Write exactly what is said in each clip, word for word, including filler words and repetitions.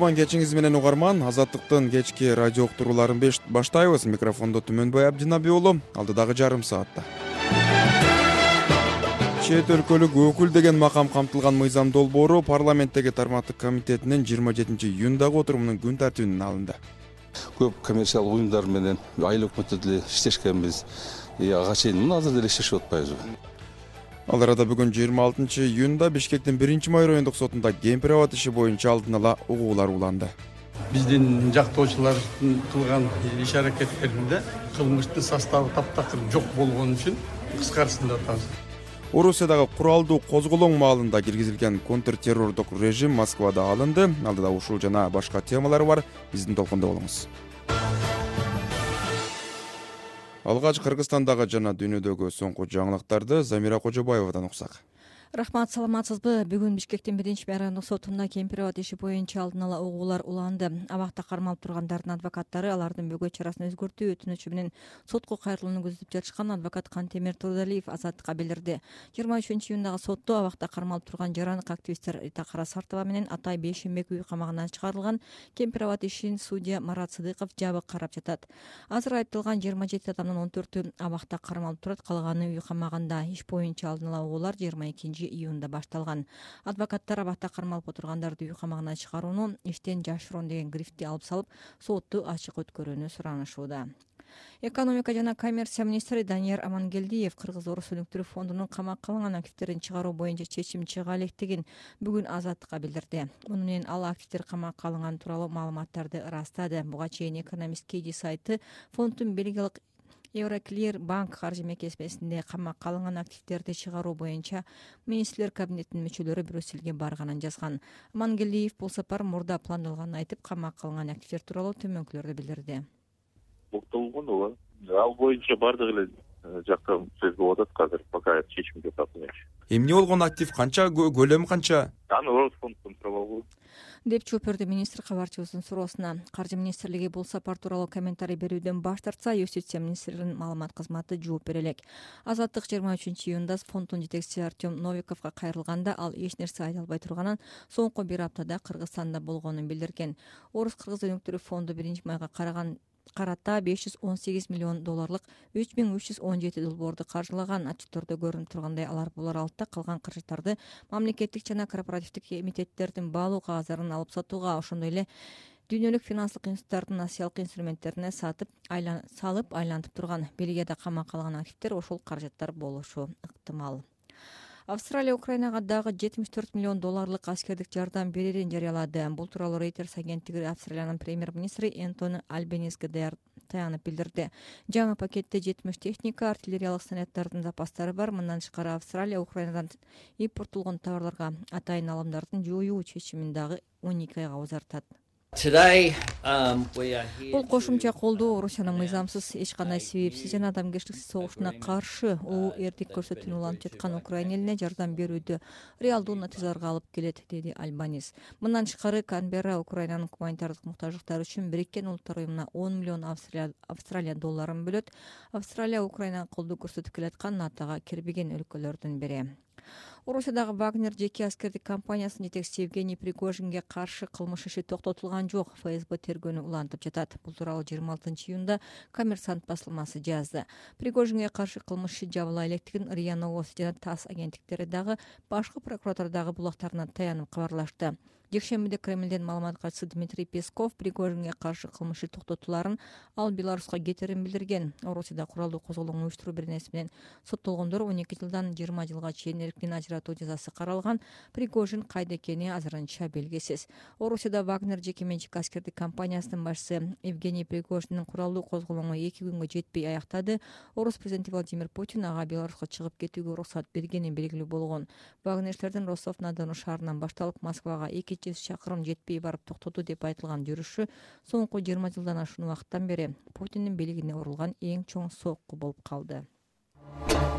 кутман кечиңиз менен угарман. Азаттыктын кечки радио уктурууларын баштайбыз. Микрофондо Түмөнбай Абдинабий уулу. Алдыдагы жарым саатта чет өлкөлүк өкүл деген макам камтылган мыйзам долбоору парламенттеги тармактык комитетинин жыйырма жетинчи июндагы отурумунун күн тартибине алынды. Көп коммерциялык уюмдар менен айыл өкмөттө деле иштешкенбиз. Ага чейин мына азыр деле иштешип атпайбызбы? Ал арада бүгүн жыйырма алтынчы июнда Бишкектин биринчи май райондук сотунда кемпир абад иши боюнча алдын ала угуулар уланды. Биздин жактоочулардын кылган иш аракеттеринде кылмыштын составы таптакыр жок болгон үчүн кыскарсын деп атабыз. Орусиядагы куралдуу козголоң маалында киргизилген контртеррордук режим Москвада алынды. Алдыда ушул жана башка темалар бар. Биздин толкунда болуңуз. Алгач Кыргызстандагы жана дүйнөдөгү соңку жаңылыктарды Замира Кожобаевадан уксак. Рахмат, саламатсызбы? Бүгүн Бишкектин биринчи май райондук сотунда кемпир абад иши боюнча алдын ала угуулар уланды. Абакта кармалып тургандардын адвокаттары алардын бөгөт чарасын өзгөртүү өтүнүчү менен сотко кайрылууну көздөп жатышкан адвокат Кантемир Турдалиев Азаттыкка билдирди. жыйырма үчүнчү июндагы сотто абакта кармалып турган жарандык активисттер Рита Карасартова менен Атай Бейшенбек үй камагынан чыгарылган кемпир абад ишин судья Марат Сыдыков жабык карап жатат. Азыр айыпталган жыйырма жети адамдын он төртү абакта кармалып турат, калганы үй камагында. Иш боюнча алдын ала угуулар жыйырма экинчи июнда башталган. Адвокаттар абакта кармалып отургандарды үй камагынан чыгарууну иштен жашыруун деген грифти алып салып, сотту ачык өткөрүүнү суранышууда. Экономика жана коммерция министри Данияр Амангелдиев Кыргыз-Орус өнүктүрүү фондунун камакка алынган активдерин чыгаруу боюнча чечим чыга электигин бүгүн Азаттыкка билдирди. Муну менен ал активдер камакка алынган тууралуу маалыматтарды ырастады. Буга чейин экономист Кеди сайты фонддун бельгиялык Евроклир банк каржы мекемесинде камакка алынган активдерди чыгаруу боюнча министрлер кабинетинин мүчөлөрү Брюссельге барганын жазган. Амангелдиев бул сапар мурда пландалганын айтып, камакка алынган активдер тууралуу төмөнкүлөрдү билдирди. Уктулгун ооба. Ал боюнча бардык эле жакта сөз болуп атат азыр, пока чечим жок тапканчы. Эмне болгон актив канча, көлөмү канча? Аны Орус фондунун сурап алгыла деп жооп берди министр кабарчыбыздын суроосуна. Каржы министрлиги бул сапар тууралуу комментарий берүүдөн баш тартса, Юстиция министрлигинин маалымат кызматы жооп бере элек. Азаттык жыйырма үчүнчү июнда фонддун жетекчиси Артем Новиковго кайрылганда ал эч нерсе айта албай турганын, соңку бир аптада Кыргызстанда болгонун билдирген. Орус Кыргыз өнүктүрүү фонду биринчи майга караган карата беш жүз он сегиз миллион долларлык үч миң үч жүз он жети долбоорду каржылаган. Отчеттордо көрүнүп тургандай, алар бул аралыкта калган каражаттарды мамлекеттик жана корпоративдик эмитеттердин баалуу кагаздарын алып сатууга, ошондой эле дүйнөлүк финанслык институттардын акциялык инструменттерине сатып салып айлантып турган. Бельгияда камакка алган активдер ошол каражаттар болушу ыктымал. Австралия Украинага дагы жетимиш төрт миллион долларлык аскердик жардам берерин жарыялады. Бул тууралуу Reuters агенттиги Австралиянын премьер-министри Энтони Альбениске таянып билдирди. Жаңы пакетте жетимиш техника, артиллериялык снаряддардын запастары бар. Мындан тышкары Австралия Украинадан импорттолгон товарларга атайын алымдардын жоюу чечимин дагы он эки айга узартат. Бул кошумча колдоо Орусиянын мыйзамсыз, эч кандай себепсиз жана адамгерчиликсиз согушуна каршы улуу эрдик көрсөтүүнү уланып жаткан Украина элине жардам берүүдө реалдуу натыйжаларга алып келет, деди Альбанис. Мындан тышкары Канберра Украинанын гуманитардык муктаждыктары үчүн Бириккен Улуттар уюмуна он миллион Австралия долларын бөлөт. Австралия Украинага колдоо көрсөтүп келаткан натага кирбеген өлкөлөрдүн бири. Орусиядагы Вагнер жеке аскердик компаниясынын жетекчиси Евгений Пригожинге каршы кылмыш иши токтотулган жок. ФСБ тергөөнү улантып жатат. Бул тууралуу жыйырма алтынчы июнда Коммерсант басылмасы жазды. Пригожинге каршы кылмыш иши жабыла электигин РИА Новости жана ТАСС агенттиктери дагы башкы прокуратурадагы булактарына таянып кабарлашты. Жекшембиде Кремлден маалымат катчысы Дмитрий Песков Пригожинге каршы кылмыш токтотуларын, ал Беларуска кетерин билдирген. Орусияда куралдуу козголоң уюштуруу беренеси менен соттолгондор он эки жылдан жыйырма жылга чейин эркин ажыратуу жазасы каралган. Пригожин кайда экени азырынча белгисиз. Орусияда Вагнер жеке менчик аскердик компаниясынын башчысы Евгений Пригожиндин куралдуу козголоңу эки күнгө жетпей аяктады. Орус президенти Владимир Путин ага Беларуска чыгып кетүүгө уруксат бергени белгилүү болгон. Вагнерчилердин Ростов-на-Дону шаарынан башталып Москвага эки жүз чакырым жетпей барып токтоду деп айтылган жүрүшү соңку жыйырма жылдан ашуун убакыттан бери Путиндин бийлигине урулган эң чоң сокку болуп калды.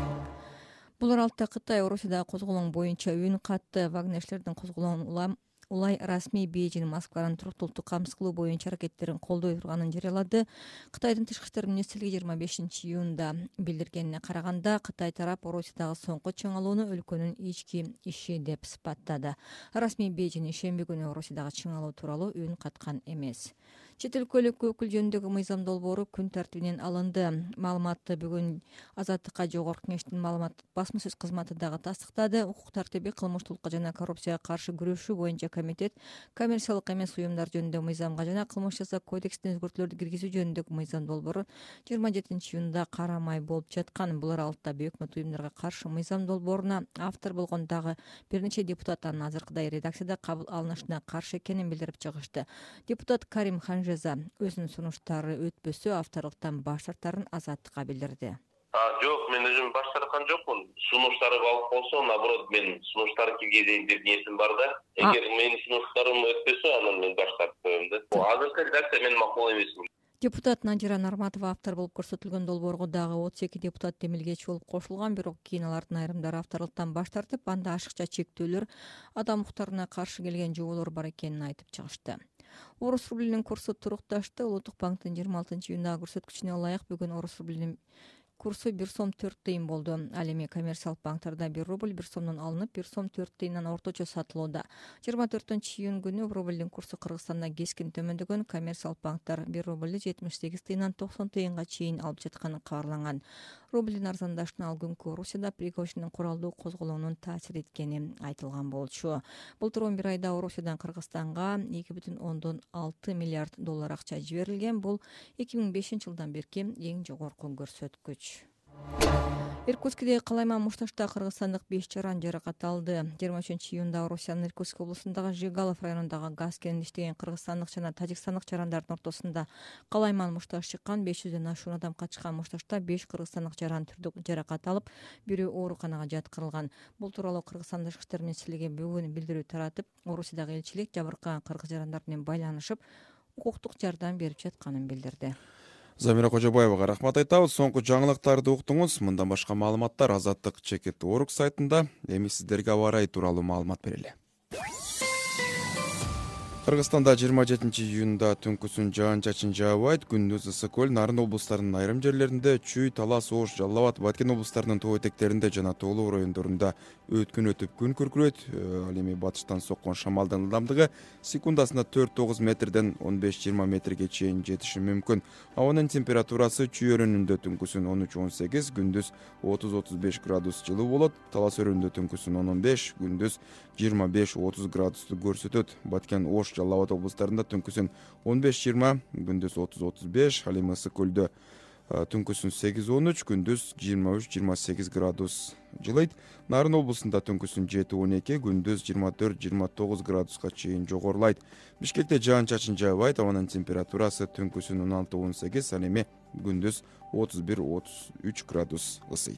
Бул аралыкта Кытай Орусиядагы козголоң боюнча үн катты. Вагнерчилердин козголоңун улай расмий Бейжин Москванын туруктуулукту камсыз кылуу боюнча аракеттерин колдой турганын жарыялады. Кытайдын тышкы иштер министрлиги жыйырма бешинчи июнда билдиргенине караганда, Кытай тарап Орусиядагы соңку чыңалууну өлкөнүн ички иши деп сыпаттады. Расмий Бейжин шемби күнү Орусиядагы чыңалуу тууралуу үн каткан эмес. Чет өлкөлүк өкүл жөнүндөгү мыйзам долбоору күн тартибинен алынды. Маалыматты бүгүн Азаттыкка Жогорку Кеңештин маалыматтык басма сөз кызматы дагы тастыктады. Укук тартиби, кылмыштуулукка жана коррупцияга каршы күрөшүү боюнча комитет коммерциялык эмес уюмдар жөнүндөгү мыйзамга жана кылмыш жаза кодексине өзгөртүүлөрдү киргизүү жөнүндөгү мыйзам долбоору жыйырма жетинчи июнда карамай болуп жаткан. Булар аралыкта өкмөт уюмдарга каршы мыйзам долбооруна автор болгон дагы бир нече депутат анын азыркыдай редакцияда кабыл алынышына каршы экенин билдирип чыгышты. Депутат Карим Ханжаза өзүнүн сунуштары өтпөсө авторлуктан баш тартарын Азаттыкка билдирди. Жок, мен өзүм баш тарткан жокмун. Сунуштары алып болсо, наоборот, мен сунуштары киргизейин деп ниетим бар да. Эгер менин сунуштарым өтпөсө, анан мен баш тартып коем да. Азыркы редакция менин макул эмес. Депутат Надира Нарматова автор болуп көрсөтүлгөн долбоорго дагы отуз эки депутат демилгечи болуп кошулган, бирок кийин алардын айрымдары авторлуктан баш тартып, анда ашыкча чектөөлөр, адам укуктарына каршы келген жоболор бар экенин айтып чыгышты. Орус рублинин курсу турукташты. Улуттук банктын жыйырма алтынчы июндагы көрсөткүчүнө ылайык бүгүн орус рублинин курсу бир сом төрт тыйын болду. Ал эми коммерциялык банктарда бир рубль бир сомдон алынып, бир сом төрт тыйындан орточо сатылууда. жыйырма төртүнчү июнь күнү рубльдин курсу Кыргызстанда кескин төмөндөгөн. Коммерциялык банктар бир рубльди жетимиш сегиз тыйындан токсон тыйынга чейин алып жатканы кабарланган. Рубльдин арзандашына ал күнкү Орусияда Пригожиндин куралдуу козголоонун таасир эткени айтылган болчу. Былтыр он бир айда Орусиядан Кыргызстанга эки бүтүн ондон алты миллиард доллар акча жиберилген. Бул эки миң бешинчи жылдан берки эң жогорку көрсөткүч. Иркутскидеги Калайман Мушташта кыргызстандык беш жаран жаракат алды. жыйырма үчүнчү июнда Орусиянын Иркутск облусундагы Жигалов районундагы газ кенинде иштеген кыргызстандык жана тажикстандык жарандардын ортосунда Калайман Мушташ чыккан. беш жүздөн ашуун адам качкан Мушташта беш кыргызстандык жаран түрдүү жаракат алып, бирөө ооруканага жаткырылган. Бул тууралуу Кыргызстан тышкы иштер министрлиги бүгүн билдирүү таратып, Орусиядагы элчилик жабыркаган кыргыз жарандар менен байланышып, укуктук жардам берип жатканын билдирди. Замира Кожобаевага рахмат айтабыз. Соңку жаңылыктарды уктуңуз. Мындан башка маалыматтар Азаттык чекит точка орг сайтында. Эми сиздерге аба ырайы тууралуу маалымат берели. Кыргызстанда жыйырма жетинчи июнда түнкүсүн жаан-чачын жаабайт. Күндүз ысык көл, Нарын облустарынын айрым жерлеринде, Чүй, Талас, Ош, Жалал Абад, Баткен облустарынын тоо этектеринде жана тоолуу райондорунда өткүн өтүп күн күркүрөйт. Ал эми батыштан соккон шамалдын ылдамдыгы секундасына төрт тогуз метрден он беш жыйырма метрге чейин жетиши мүмкүн. Абанын температурасы Чүй өрөөнүндө түнкүсүн он үч он сегиз, күндүз отуз отуз беш градус жылуу болот. Талас өрөөнүндө түнкүсүн он он беш, күндүз жыйырма беш отуз градусту көрсөтөт. Баткен, Ош, Жалал Абад облустарында түнкүсүн он беш жыйырма, күндүз отуз отуз беш, ал эми ысык көлдө түнкүсүн сегиз он үч, күндүз жыйырма үч жыйырма сегиз градус жылыйт. Нарын облусунда түнкүсүн жети он эки, күндүз жыйырма төрт жыйырма тогуз градуска чейин жогорулайт. Бишкекте жаан-чачын жаабайт, абанын температурасы түнкүсүн он алты он сегиз, ал эми күндүз отуз бир отуз үч градус ысыйт.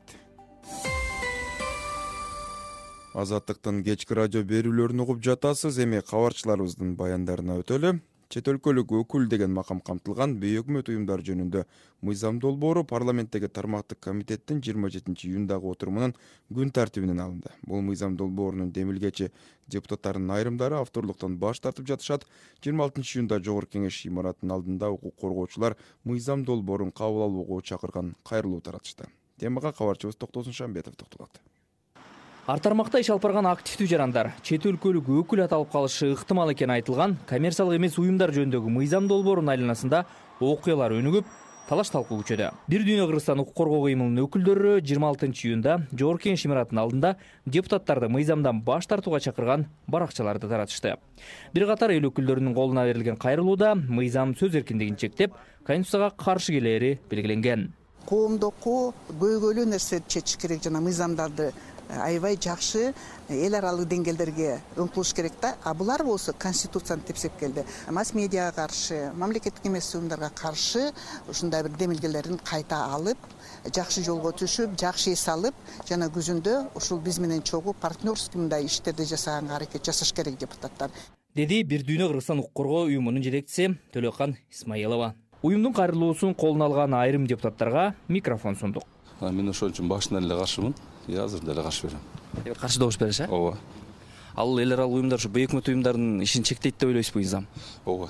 Азаттыктын кечки радио берүүлөрүн угуп жатасыз. Эми кабарчыларыбыздын баяндарына өтөлү. Чет өлкөлүк өкүл деген макам камтылган бейөкмөт уюмдар жөнүндө мыйзам долбоору парламенттеги тармактык комитеттин жыйырма жетинчи июндагы отурумунун күн тартибинен алынды. Бул мыйзам долбоорунун демилгечи депутаттарынын айрымдары авторлуктан баш тартып жатышат. жыйырма алтынчы июнда Жогорку Кеңеш имаратынын алдында укук коргоочулар мыйзам долбоорун кабыл алууга чакырган кайрылуу таратышты. Темага кабарчыбыз Токтосун Шамбетов токтолот. Ар тармакта иш алып барган активдүү жарандар чет өлкөлүк өкүл аталып калышы ыктымал экени айтылган коммерциялык эмес уюмдар жөнүндөгү мыйзам долбоорунун айланасында окуялар өнүгүп, талаш талкуу күчөдө. Бир дүйнө Кыргызстан укук коргоо кыймылынын өкүлдөрү жыйырма алтынчы июнда Жогорку Кеңеш имаратынын алдында депутаттарды мыйзамдан баш тартууга чакырган баракчаларды таратышты. Бир катар эл өкүлдөрүнүн колуна берилген кайрылууда мыйзам сөз эркиндигин чектеп, конституцияга каршы келери белгиленген. Коомдоку көйгөйлүү нерсе чечиш керек жана мыйзамдарды аябай жакшы эл аралык деңгээлдерге өңкүлүш керек да. А булар болсо конституцияны тепсеп келди. Масс медиага каршы, мамлекеттик эмес уюмдарга каршы ушундай бир демилгелерин кайта алып, жакшы жолго түшүп, жакшы эс алып, жана күзүндө ушул биз менен чогуу партнерский мындай иштерди жасаганга аракет жасаш керек депутаттар. Деди Бир дүйнө Кыргызстан укук коргоо уюмунун жетекчиси Төлөкан Исмаилова. Уюмдун кайрылуусун колуна алган айрым депутаттарга микрофон сундук. Мен ошол үчүн башынан эле каршымын. Я азыр деле каршы берем. Каршы добуш бериш, э? Ооба. Ал эл аралык уюмдар ушу бейөкмөт уюмдардын ишин чектейт деп ойлойсузбу мыйзам? Ооба.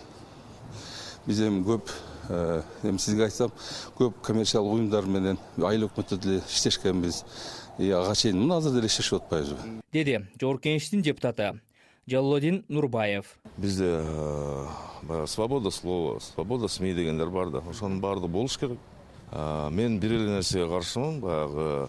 Биз эми көп, эми сизге айтсам, көп коммерциялык уюмдар менен айыл өкмөттө деле иштешкенбиз. Ага чейин мына азыр деле иштешип атпайбызбы? Деди Жогорку Кеңештин депутаты Жаллодин Нурбаев. Бизде свобода слова, свобода СМИ дегендер бар да. Ошонун баардыгы болуш керек. Мен бир эле нерсеге каршымын, баягы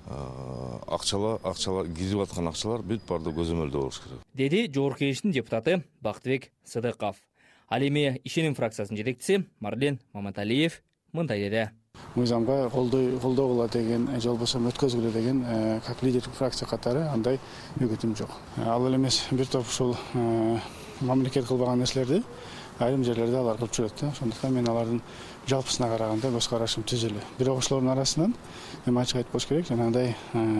акчалар, акчалар кирип аткан акчалар бүт баардыгы көзөмөлдө болуш керек. Деди Жогорку Кеңештин депутаты Бактыбек Сыдыков. Ал эми ишеним фракциясынын жетекчиси Марлен Маматалиев мындай деди. Мыйзамга колдоо деген, же болбосо өткөзгүлө деген, как лидер фракция катары андай үгүтүм жок. Ал эле эмес, бир топ ушул мамлекет кылбаган нерселерди айрым жерлерде алар кылып жүрөт да. Ошондуктан мен алардын жалпысына караганда көз карашым түз эле. Бирок ошолордун арасынан эми ачык айтып коюш керек, жанагындай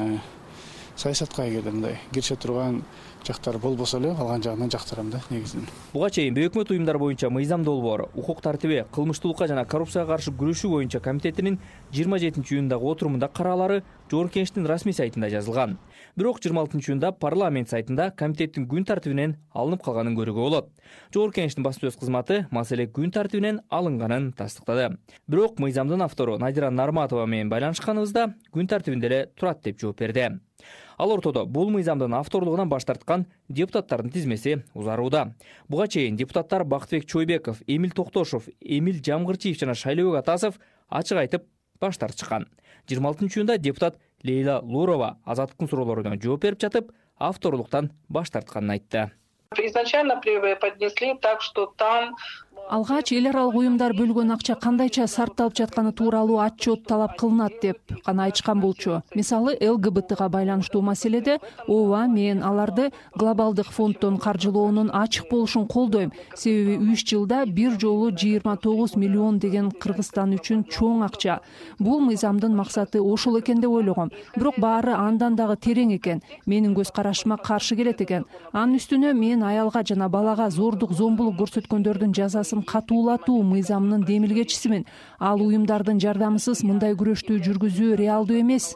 саясатка эгерде мындай киреше турган жактар болбосо эле калган жагынан жактырам да негизинен. Буга чейин бейөкмөт уюмдар боюнча мыйзам долбоору укук тартиби, кылмыштуулукка жана коррупцияга каршы күрөшүү боюнча комитетинин жыйырма жетинчи июндагы отурумунда караалары Жогорку Кеңештин расмий сайтында жазылган. Бирок жыйырма алтынчы июнда парламент сайтында комитеттин күн тартибинен алынып калганын көрүүгө болот. Жогорку Кеңештин баспасөз кызматы маселе күн тартибинен алынганын тастыктады. Бирок мыйзамдын автору Надира Нарматова менен байланышканыбызда күн тартибинде эле турат деп жооп берди. Ал ортодо бул мыйзамдын авторлугунан баш тарткан депутаттардын тизмеси узарууда. Буга чейин депутаттар Бактыбек Чойбеков, Эмил Токтошов, Эмил Жамгырчиев жана Шайлообек Атасов ачык айтып баш тартышкан. жыйырма алтынчы июнда депутат Лейла Лурова азаттыктын суроолоруна жооп берип жатып, авторлуктан баш тартканын айтты. Изначально преподнесли так, что там Алгач эл аралык уюмдар бөлгөн акча кандайча сарпталып жатканы тууралуу отчет талап кылынат деп гана айтышкан болчу. Мисалы ЛГБТга байланыштуу маселеде ооба мен аларды глобалдык фонддон каржылоонун ачык болушун колдойм. Себеби үч жылда бир жолу жыйырма тогуз миллион деген Кыргызстан үчүн чоң акча. Бул мыйзамдын максаты ошол экен деп ойлогом. Бирок баары андан дагы терең экен. Менин көз карашыма каршы келет экен. Анын үстүнө мен аялга жана балага зордук зомбулук көрсөткөндөрдүн жазасын катуулатуу мыйзамынын демилгечисимин. Ал уюмдардын жардамысыз мындай күрөштү жүргүзүү реалдуу эмес.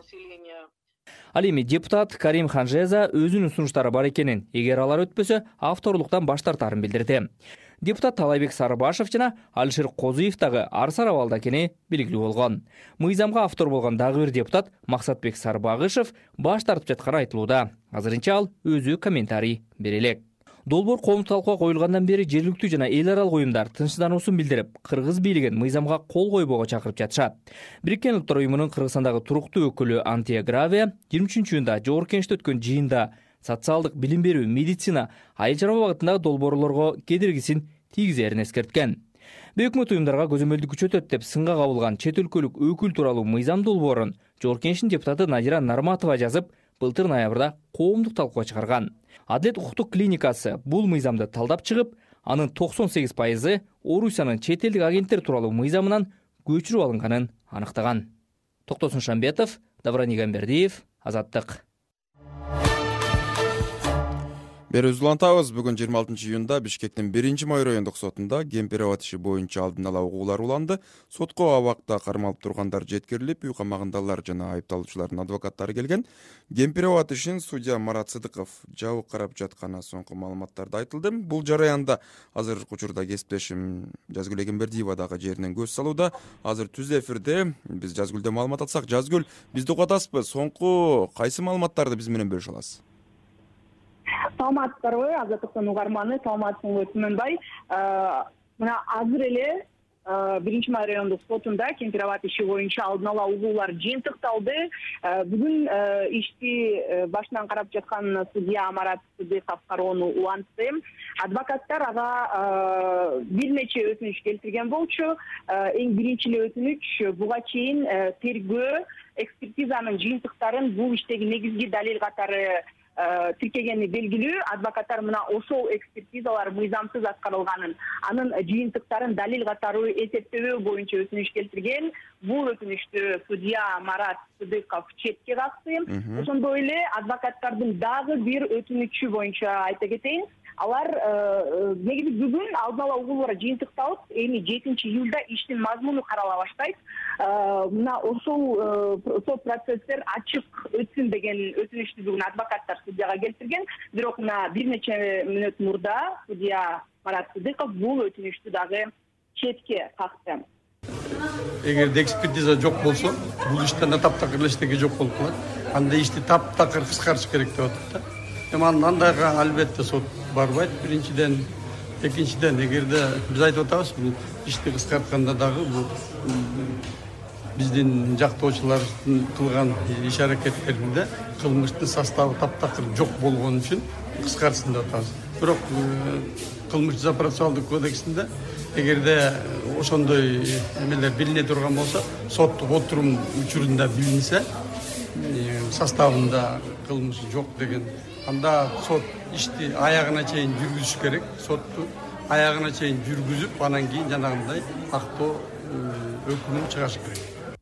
Ал эми депутат Карим Ханжеза өзүнүн сунуштары бар экенин, эгер алар өтпөсө, авторлуктан баш тартарын билдирди. Депутат Талайбек Сарыбашев жана Алишер Козуев дагы арсар абалда экени белгилүү болгон. Мыйзамга автор болгон дагы бир депутат Максатбек Сарбагышев баш тартып жатканы айтылууда. Азырынча ал өзү комментарий бере элек. Долбоор коомдук талкууга коюлгандан бери жергиликтүү жана эл аралык уюмдар тынчсыздануусун билдирип, кыргыз бийлигин мыйзамга кол койбоого чакырып жатышат. Бириккен Улуттар уюмунун Кыргызстандагы туруктуу өкүлү Антия Гравия жыйырма үчүнчү июнда Жогорку Кеңеште өткөн жыйында социалдык билим берүү, медицина, айыл чарба багытындагы долбоорлорго кедергисин тийгизерин эскерткен. Бейөкмөт уюмдарга көзөмөлдү күчөтөт деп сынга кабылган чет өлкөлүк өкүл тууралуу мыйзам долбоорун Жогорку Кеңештин депутаты Надира Нарматова жазып, былтыр ноябрда коомдук талкууга чыгарган. Адилет укуктук клиникасы бул мыйзамды талдап чыгып, анын токсон сегиз пайызы Орусиянын чет элдик агенттер тууралуу мыйзамынан көчүрүп алынганын аныктаган. Токтосун Шамбетов, Давран Игамбердиев, Азаттык. Бери узулантабыз. Бүгүн жыйырма алтынчы июнда Бишкектин биринчи май райондук сотунда Кемпирабад иши боюнча алдын ала угуулар уланды. Сотко абакта кармалып тургандар жеткирилип, үй камагындалар жана айыпталуучулардын адвокаттары келген. Кемпирабад ишин судья Марат Сыдыков жабык карап жатканы соңку маалыматтарда айтылды. Бул жараянда азыркы учурда кесиптешим Жазгүл Эгембердиева дагы жеринен көз салууда. Азыр түз эфирде биз Жазгүлдөн маалымат алсак, Жазгүл, бизди угатасызбы? Соңку кайсы маалыматтарды биз менен бөлүшө аласыз? Саламатсыздарбы, Азаттыктын угарманы, саламатсызбы Түмөнбай. Мына азыр эле биринчи май райондук сотунда Кемпирабад иши боюнча алдын ала угуулар жыйынтыкталды. Бүгүн ишти башынан карап жаткан судья Марат Сыдыков кароону улантты. Адвокаттар ага бир нече өтүнүч келтирген болчу. Эң биринчи эле өтүнүч буга чейин тергөө экспертизанын жыйынтыктарын бул иштеги негизги далил катары тиркегени белгилүү. Адвокаттар мына ошол экспертизалар мыйзамсыз аткарылганын, анын жыйынтыктарын далил катары эсептөө боюнча өтүнүч келтирген. Бул өтүнүчтү судья Марат Сыдыков четке какты. Ошондой эле адвокаттардын дагы бир өтүнүчү боюнча айта кетейин. Алар негизи бүгүн алдын ала угуулар жыйынтыкталып, эми жетинчи июлда иштин мазмуну карала баштайт. Мына ошол сот процесстер ачык өтсүн деген өтүнүчтү бүгүн адвокаттар судьяга келтирген. Бирок мына бир нече мүнөт мурда судья Марат Сыдыков бул өтүнүштү дагы четке какты. Эгерде экспертиза жок болсо, бул иштен таптакыр эчтеке жок болуп калат. Анда ишти таптакыр кыскартыш керек деп атат да. Эми андайга албетте сот барбайт. Биринчиден, экинчиден, эгерде биз айтып атабыз, бул ишти кыскартканда дагы бул биздин жактоочулардын кылган иш аракеттеринде кылмыштын составы таптакыр жок болгон үчүн кыскартсын деп атабыз. Бирок кылмыш жаза процессуалдык кодексинде эгерде ошондой эмелер билине турган болсо, соттук отурум учурунда билинсе, составында кылмыш жок деген, анда сот ишти аягына чейин жүргүзүш керек. Сотту аягына чейин жүргүзүп, анан кийин жанагындай актоо өкүмүн чыгарыш керек.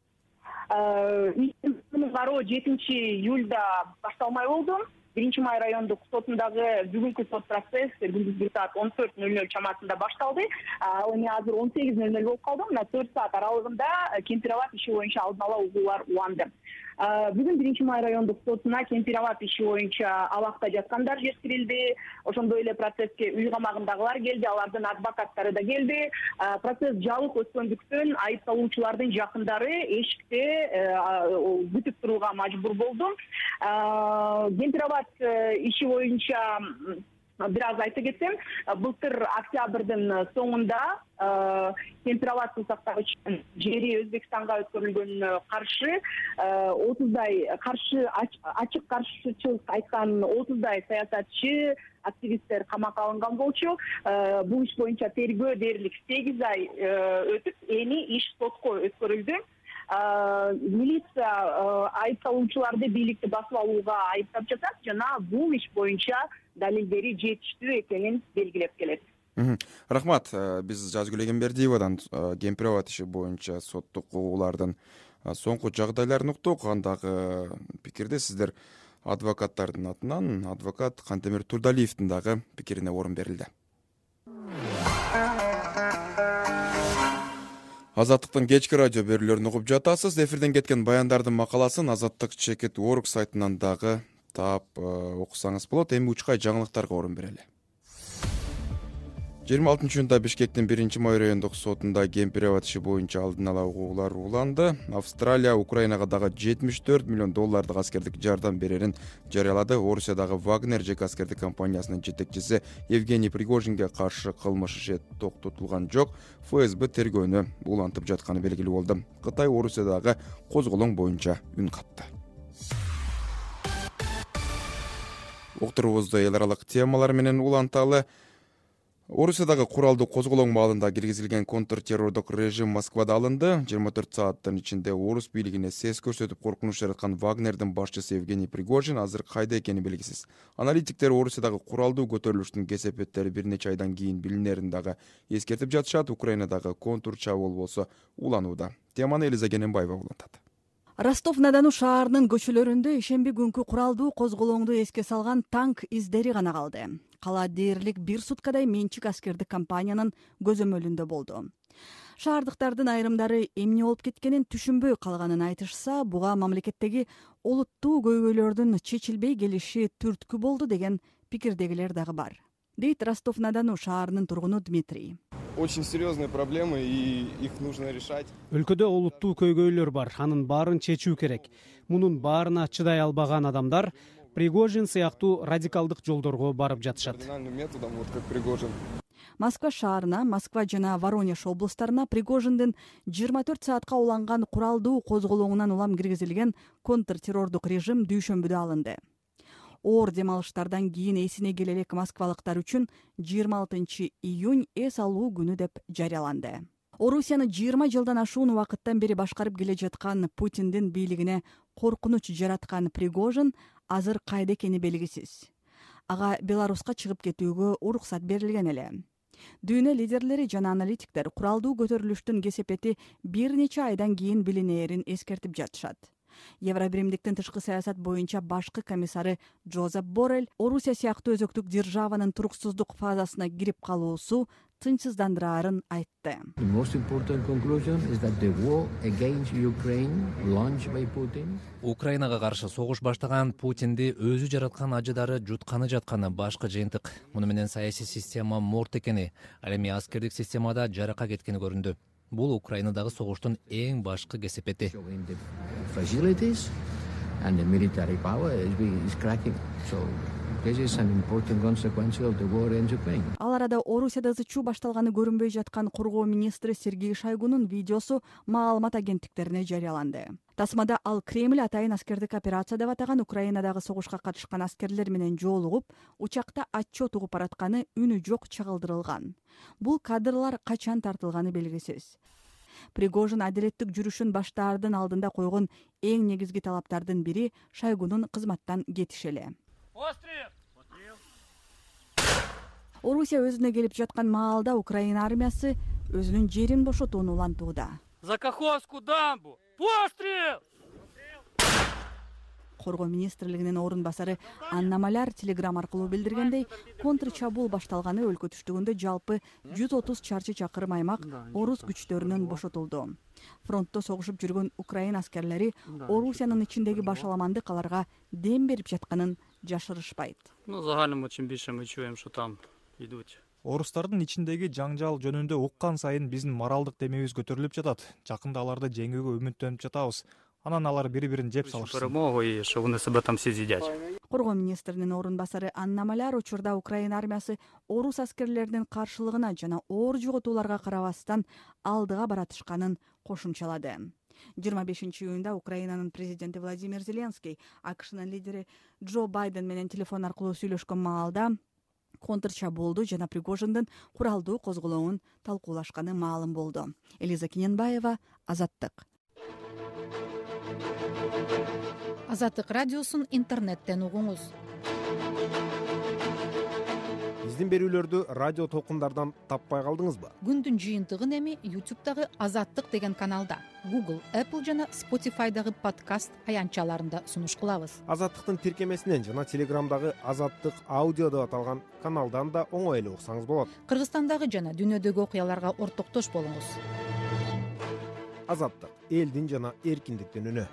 Иштин кароо жетинчи июлда башталмай болду. Биринчи май райондук сотундагы бүгүнкү сот процесс күндүзгү саат он төрт нөл нөл чамасында башталды. Ал эми азыр он сегиз нөл нөл болуп калды. Мына төрт саат аралыгында Кемпир-Абад иши боюнча алдын ала угуулар уланды. Бүгүн биринчи май райондук сотуна Кемпир-Абад иши боюнча абакта жаткандар жеткирилди. Ошондой эле процесске үй камагындагылар келди, алардын адвокаттары да келди. Процесс жабык өткөндүктөн айыпталуучулардын жакындары эшикте күтүп турууга мажбур болду. Кемпир-Абад иши боюнча бир аз айта кетсем, былтыр октябрдын соңунда Кемпир-Абад суу сактагычынын жери Өзбекстанга өткөрүлгөнүнө каршы отуздай каршы ачык каршычылык айткан отуздай саясатчы, активисттер камакка алынган болчу. Бул иш боюнча тергөө дээрлик сегиз ай өтүп, эми иш сотко өткөрүлдү. Милиция айыпталуучуларды бийликти басып алууга айыптап жатат жана бул иш боюнча далилдери жетиштүү экенин белгилеп келет. Рахмат. Биз Жазгүл Эгембердиевадан Кемпир-Абад иши боюнча соттук угуулардын соңку жагдайларын уктук. Андагы пикирде сиздер адвокаттардын атынан адвокат Кантемир Турдалиевдин дагы пикирине орун берилди. Азаттыктын кечки радио берүүлөрүн угуп жатасыз. Эфирден кеткен баяндардын макаласын Азаттык чекит точка орг сайтынан дагы таап окусаңыз болот. Эми учкай жаңылыктарга орун берели. жыйырма алтынчы июнда Бишкектин биринчи май райондук сотунда Кемпир-Абад иши боюнча алдын ала угуулар уланды. Австралия Украинага дагы жетимиш төрт миллион доллардык аскердик жардам берерин жарыялады. Орусиядагы Вагнер жеке аскердик компаниясынын жетекчиси Евгений Пригожинге каршы кылмыш иши токтотулган жок. эф эс бэ тергөөнү улантып жатканы белгилүү болду. Кытай Орусиядагы козголоң боюнча үн катты. Уктуруубузду эл аралык темалар менен уланталы. Орусиядагы куралдуу козголоң маалында киргизилген контртеррордук режим Москвада алынды. жыйырма төрт сааттын ичинде орус бийлигине сес көрсөтүп коркунуч жараткан Вагнердин башчысы Евгений Пригожин азыр кайда экени белгисиз. Аналитиктер Орусиядагы куралдуу көтөрүлүштүн кесепеттери бир нече айдан кийин билинерин дагы эскертип жатышат. Украинадагы контур чабуул болсо уланууда. Теманы Элиза Кененбаева улантат. Ростов-на-Дону шаарынын көчөлөрүндө ишемби күнкү куралдуу козголоңду эске салган танк издери гана калды. Кала дээрлик бир суткадай менчик аскердик компаниянын көзөмөлүндө болду. Шаардыктардын айрымдары эмне болуп кеткенин түшүнбөй калганын айтышса, буга мамлекеттеги олуттуу көйгөйлөрдүн чечилбей келиши түрткү болду деген пикирдегилер дагы бар. Дейт Ростов-на-Дону шаарынын тургуну Дмитрий. Очень серьезные проблемы, и их нужно решать. Өлкөдө олуттуу көйгөйлөр бар, анын баарын чечүү керек. Мунун баарына чыдай албаган адамдар Пригожин сыяктуу радикалдык жолдорго барып жатышат. Методом, вот как Пригожин. Москва шаарына, Москва жана Воронеж облустарына Пригожиндин жыйырма төрт саатка уланган куралдуу козголоңунан улам киргизилген контртеррордук режим дүйшөмбүдө алынды. Оор дем алыштардан кийин эсине келе элек москвалыктар үчүн жыйырма алтынчы июнь эс алуу күнү деп жарыяланды. Орусияны жыйырма жылдан ашуун убакыттан бери башкарып келе жаткан Путиндин бийлигине коркунуч жараткан Пригожин азыр кайда экени белгисиз. Ага Беларуска чыгып кетүүгө уруксат берилген эле. Дүйнө лидерлери жана аналитиктер куралдуу көтөрүлүштүн кесепети бир нече айдан кийин билинээрин эскертип жатышат. Евробиримдиктин тышкы саясат боюнча башкы комиссары Джозеп Боррелл Орусия сыяктуу өзөктүк державанын туруксуздук фазасына кирип калуусу тынчсыздандыраарын айтты. Украинага каршы согуш баштаган Путинди өзү жараткан ажыдары жутканы жатканы башкы жыйынтык. Муну менен саясий система морт экени, ал эми аскердик системада жарака кеткени көрүндү. Бул Украинадагы согуштун эң башкы кесепети. Ал арада Орусияда ызычуу башталганы көрүнбөй жаткан коргоо министри Сергей Шойгунун видеосу маалымат агенттиктерине жарыяланды. Тасмада ал Кремль атайын аскердик операция деп атаган Украинадагы согушка катышкан аскерлер менен жолугуп, учакта отчет угуп баратканы үнү жок чагылдырылган. Бул кадрлар качан тартылганы белгисиз. Пригожин адилеттик жүрүшүн баштаардын алдында койгон эң негизги талаптардын бири Шойгунун кызматтан кетиши эле. Орусия өзүнө келип жаткан маалда Украина армиясы өзүнүн жерин бошотууну улантууда. За Каховскую дамбу! Пострел! Коргоо министрлигинин орун басары Анна Маляр телеграм аркылуу билдиргендей, контр чабуул башталганы өлкө түштүгүндө жалпы жүз отуз чарчы чакырым аймак орус күчтөрүнөн бошотулду. Фронтто согушуп жүргөн Украина аскерлери Орусиянын ичиндеги башаламандык аларга дем берип жатканын жашырышпайт. Ну, загалом очень биши мы чуем, что там идут. Орустардын ичиндеги жаңжал жөнүндө уккан сайын биздин моралдык демебиз көтөрүлүп жатат. Жакында аларды жеңүүгө үмүттөнүп жатабыз. Анан алар бири-бирин жеп салышсын. Перемогу и что у нас об этом все сидят. Коргоо министринин орун басары Анна Маляр учурда Украина армиясы орус аскерлеринин каршылыгына жана оор жоготууларга карабастан алдыга баратышканын кошумчалады. жыйырма бешинчи июнда Украинанын президенти Владимир Зеленский АКШнын лидери Джо Байден менен телефон аркылуу сүйлөшкөн маалда контр чабуулду жана Пригожиндин куралдуу козголоңун талкуулашканы маалым болду. Элиза Кененбаева, Азаттык. Азаттык радиосун интернеттен угуңуз. Биздин берүүлөрдү радио толкундардан таппай калдыңызбы? Күндүн жыйынтыгын эми YouTube'дагы Азаттык деген каналда, Google, Apple жана Spotify'дагы подкаст аянтчаларында сунуш кылабыз. Азаттыктын тиркемесинен жана Телеграмдагы Азаттык аудио деп аталган каналдан да оңой эле уксаңыз болот. Кыргызстандагы жана дүйнөдөгү окуяларга ортоктош болуңуз. Азаттык элдин жана эркиндиктин үнү.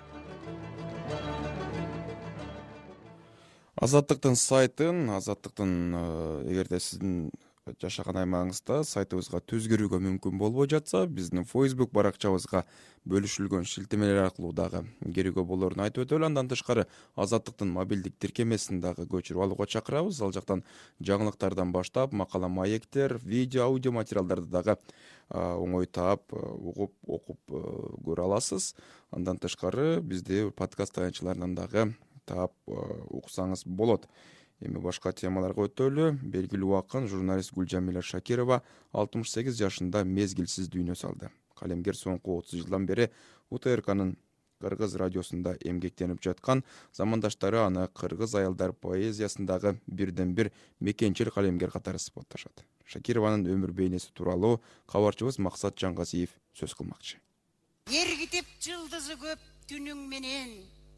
Азаттыктын сайтын, Азаттыктын эгерде сиздин жашаган аймагыңызда сайтыбызга түзгөрүүгө мүмкүн болбой жатса, биздин Facebook баракчабызга бөлүшүлгөн шилтемелер аркылуу дагы кирүүгө болоорун айтып өтөлү. Андан тышкары Азаттыктын мобилдик тиркемесин дагы көчүрүп алууга чакырабыз. Ал жактан жаңылыктардан баштап макала маектер, видео, аудио материалдарды дагы оңой таап, угуп, окуп көрө аласыз. Андан тышкары бизди подкаст аянтчаларынан дагы таап уксаңыз болот. Эми башка темаларга өтөлү. Белгилүү акын журналист Гүлжамиля Шакирова алтымыш сегиз жашында мезгилсиз дүйнө салды. Калемгер соңку отуз жылдан бери УТРКнын Кыргыз радиосунда эмгектенип жаткан, замандаштары аны кыргыз аялдар поэзиясындагы бирден бир мекенчил калемгер катары сыпатташат. Шакированын өмүр бейнеси тууралуу кабарчыбыз Максат Жаңгазиев сөз кылмакчы. Эргитип жылдызы көп түнүң менен,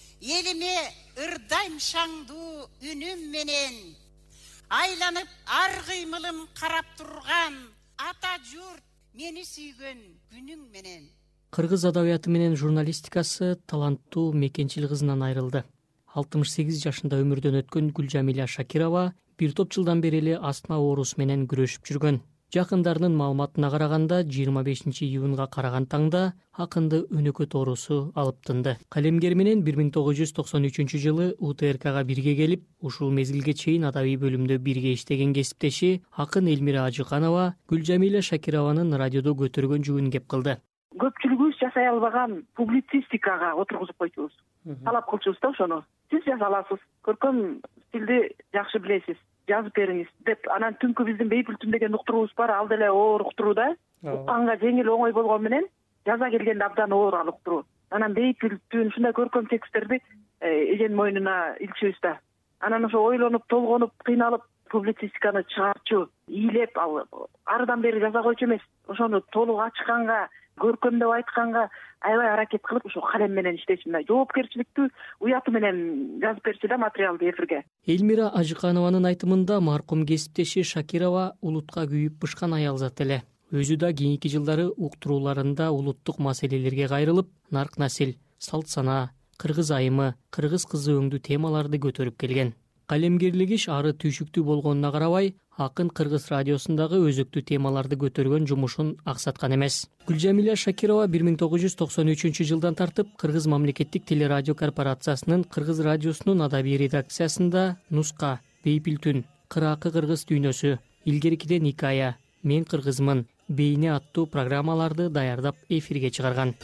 элиме ырдайм шаңдуу үнүм менен, айланып ар кыймылым карап турган ата журт мени сүйгөн күнүң менен. Кыргыз адабияты менен журналистикасы таланттуу мекенчил кызынан айрылды. алтымыш сегиз жашында өмүрдөн өткөн Гүлжамиля Шакирова бир топ жылдан бери эле астма оорусу менен күрөшүп жүргөн. Жакындарынын маалыматына караганда жыйырма бешинчи июнга караган таңда акынды өнөкөт оорусу алып тынды. Калемгер менен бир миң тогуз жүз токсон үчүнчү жылы УТРКга бирге келип, ушул мезгилге чейин адабий бөлүмдө бирге иштеген кесиптеши акын Элмира Ажыканова Гүлжамиля Шакированын радиодо көтөргөн жүгүн кеп кылды. Көпчүлүгүбүз жасай албаган публицистикага отургузуп койчубуз. Талап кылчубуз да ошону. Сиз жаза аласыз, көркөм стилди жакшы билесиз, жазып бериңиз деп. Анан түнкү биздин бейпүлтүн деген уктуруубуз бар, ал деле оор уктуруу да. Укканга жеңил оңой болгон менен жаза келгенде абдан оор ал уктуруу. Анан бейпүлтүн ушундай көркөм тексттерди эженин мойнуна илчүбүз да. Анан ошо ойлонуп, толгонуп, кыйналып публицистиканы чыгарчу, ийлеп ал арыдан бери жаза койчу эмес. Ошону толук ачканга көркөмдөп айтканга аябай аракет кылып ошо калем менен иштеши, мындай жоопкерчиликтүү уяты менен жазып берчү да материалды эфирге. Элмира Ажыканованын айтымында маркум кесиптеши Шакирова улутка күйүп бышкан аял зат эле. Өзү да кийинки жылдары уктурууларында улуттук маселелерге кайрылып, нарк насил, салт сана, кыргыз айымы, кыргыз кызы өңдүү темаларды көтөрүп келген. Калемгерлик иш ары түйшүктүү болгонуна карабай, акын Кыргыз радиосундагы өзөктүү темаларды көтөргөн жумушун аксаткан эмес. Гүлжамиля Шакирова бир миң тогуз жүз токсон үчүнчү жылдан тартып Кыргыз мамлекеттик телерадио корпорациясынын Кыргыз радиосунун адабий редакциясында Нуска, Бейпил түн, Кыракы кыргыз дүйнөсү, Илгеркиден икая, Мен кыргызмын, Бейне аттуу программаларды даярдап эфирге чыгарган.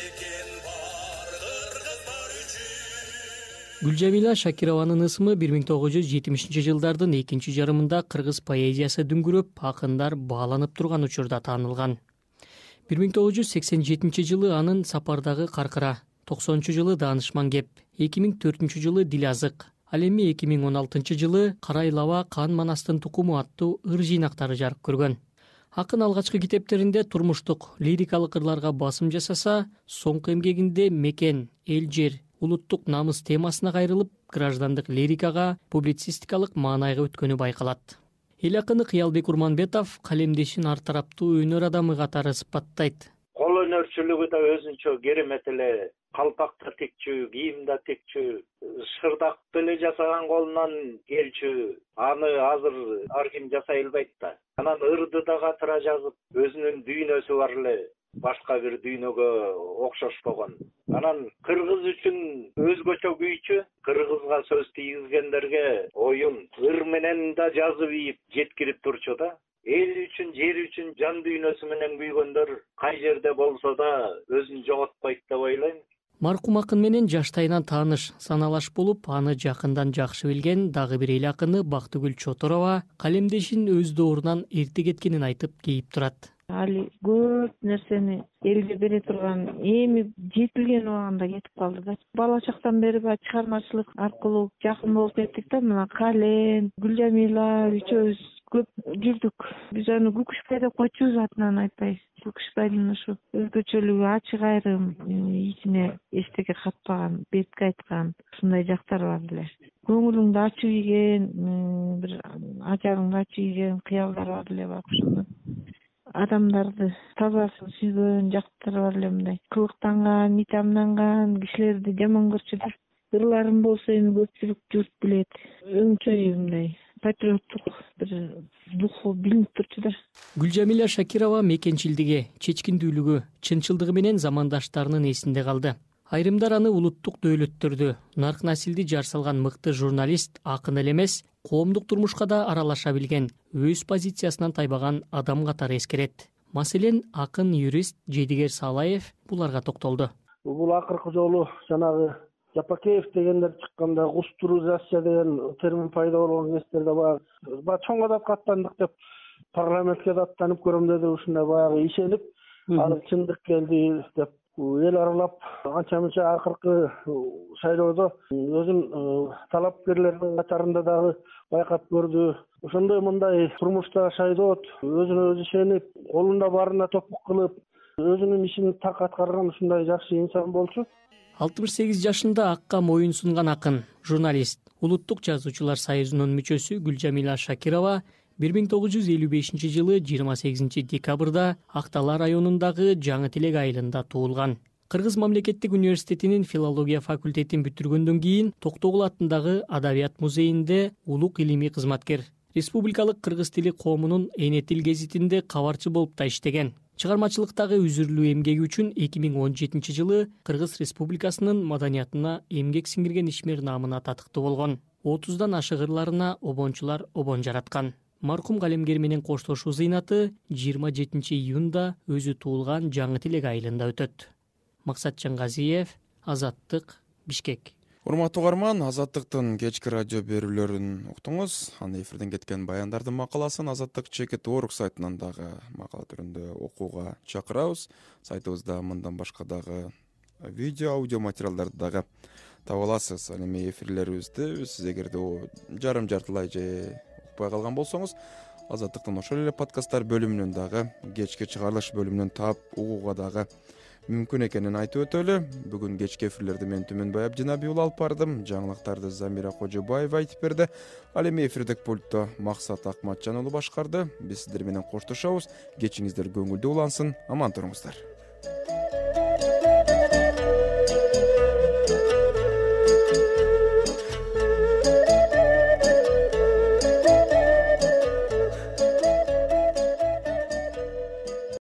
Гүлжамиля Шакированын ысымы бир миң тогуз жүз жетимишинчи жылдардын экинчи жарымында кыргыз поэзиясы дүңгүрөп, акындар бааланып турган учурда таанылган. бир миң тогуз жүз сексен жетинчи жылы анын Сапардагы каркыра, токсонунчу жылы Даанышман кеп, эки миң төртүнчү жылы Дил азык, ал эми эки миң он алтынчы жылы Карайлаба Кан Манастын тукуму аттуу ыр жыйнактары жарык көргөн. Акын алгачкы китептеринде турмуштук, лирикалык ырларга басым жасаса, соңку эмгегинде мекен, эл жер, улуттук намыс темасына кайрылып, граждандык лирикага, публицистикалык маанайга өткөнү байкалат. Эл акыны Кыялбек Урманбетов калемдешин ар тараптуу өнөр адамы катары сыпаттайт. Кол өнөрчүлүгү да өзүнчө керемет эле, калпак да текчү, кийим да текчү, шырдакты эле жасаган колунан келчү. Аны азыр ар ким жасай албайт да. Анан ырды да катыра жазып, өзүнүн дүйнөсү бар эле, башка бир дүйнөгө окшошпогон. Анан кыргыз үчүн өзгөчө күйчү, кыргызга сөз тийгизгендерге оюн ыр менен да жазып ийип жеткирип турчу да. Эл үчүн, жер үчүн жан дүйнөсү менен күйгөндөр кай жерде болсо да өзүн жоготпойт деп ойлойм. Маркум акын менен жаштайынан тааныш, саналаш болуп, аны жакындан жакшы билген дагы бир эл акыны Бактыгүл Чотурова калемдешин өз доорунан эрте кеткенин айтып кейип турат. Ал көп нерсени элге бере турган, эми жетилген убагында кетип калды да. Бала чактан бери баягы чыгармачылык аркылуу жакын болуп кеттик да. Мына Кален, Гүлжамила үчөөбүз көп жүрдүк. Биз аны Күкүшбай деп койчубуз, атынан айтпайбыз. Күкүшбайдын ушу өзгөчөлүгү, ачык айрым, ичине эчтеке катпаган, бетке айткан, ушундай жактары бар эле. Көңүлүңдү ачып ийген, бир ажарыңды ачып ийген кыялдар бар эле бак ушундай. Адамдарды тазасын сүйгөн жактары бар эле, мындай кылыктанган, итамданган кишилерди жаман көрчү да. Ырларым болсо эми көпчүлүк журт билет. Өңчөй мындай патриоттук бир духу билинип турчу да. Гүлжамиля Шакирова мекенчилдиги, чечкиндүүлүгү, чынчылдыгы менен замандаштарынын эсинде калды. Айрымдар аны улуттук дөөлөттөрдү, нарк насилди жар салган мыкты журналист, акын эле эмес, коомдук турмушка да аралаша билген, өз позициясынан тайбаган адам катары эскерет. Маселен, акын юрист Жедигер Салаев буларга токтолду. Бул акыркы жолу жанагы Жапакеев дегендер чыкканда густуризация деген термин пайда болгон кездерде баягы чоң адатка аттандык деп парламентке да аттанып көрөм деди, ушундай баягы ишенип, ал чындык келди деп эл аралап анча мынча акыркы шайлоодо өзүн талапкерлердин катарында дагы байкап көрдү. Ошондой мындай турмушта шайдоот, өзүнө өзү ишенип, колунда барына топук кылып, өзүнүн ишин так аткарган ушундай жакшы инсан болчу. алтымыш сегиз жашында акка моюн сунган акын, журналист, Улуттук жазуучулар союзунун мүчөсү Гүлжамиля Шакирова бир миң тогуз жүз элүү бешинчи жылы жыйырма сегизинчи декабрда Актала районундагы Жаңы Тилек айылында туулган. Кыргыз мамлекеттик университетинин филология факультетин бүтүргөндөн кийин Токтогул атындагы Адабият музейинде улук илимий кызматкер, Республикалык кыргыз тили коомунун Эне тил гезитинде кабарчы болуп да иштеген. Чыгармачылыктагы үзүрлүү эмгеги үчүн эки миң он жетинчи жылы Кыргыз Республикасынын маданиятына эмгек сиңирген ишмер наамына татыктуу болгон. отуздан ашык ырларына обончулар обон жараткан. Маркум калемгер менен коштошуу зыйнаты жыйырма жетинчи июнда өзү туулган Жаңы Тилек айылында өтөт. Максатжан Газиев, Азаттык, Бишкек. Урматтуу угарман, Азаттыктын кечки радио берүүлөрүн уктуңуз. Аны эфирден кеткен баяндардын макаласын Азаттык чекит точка орг сайтынан дагы макала түрүндө окууга чакырабыз. Сайтыбызда мындан башка дагы видео, аудио материалдарды дагы таба аласыз. Ал эми эфирлерибизди сиз эгерде жарым жартылай же укпай калган болсоңуз, Азаттыктын ошол эле подкасттар бөлүмүнөн дагы, кечки чыгарылыш бөлүмүнөн таап угууга дагы мүмкүн экенин айтып өтөлү. Бүгүн кечки эфирлерди мен Түмөнбай Абдинаби уулу алып бардым. Жаңылыктарды Замира Кожобаева айтып берди. Ал эми эфирдик пультто Максат Акматжан уулу башкарды. Биз сиздер менен коштошобуз. Кечиңиздер көңүлдүү улансын. Аман туруңуздар.